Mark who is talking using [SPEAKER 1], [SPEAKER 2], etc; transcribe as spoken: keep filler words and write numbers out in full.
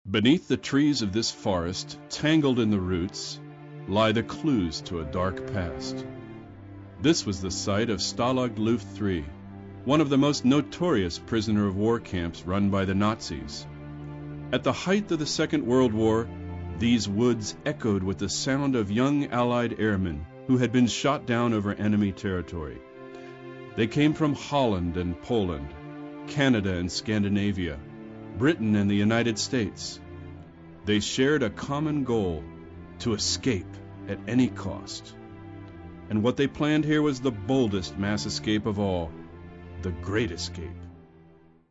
[SPEAKER 1] Beneath the trees of this forest, tangled in the roots, lie the clues to a dark past. This was the site of Stalag Luft three, one of the most notorious prisoner of war camps run by the Nazis. At the height of the Second World War, these woods echoed with the sound of young Allied airmen who had been shot down over enemy territory. They came from Holland and Poland, Canada and Scandinavia, Britain and the United States. They shared a common goal: to escape at any cost. And what they planned here was the boldest mass escape of all, the Great Escape.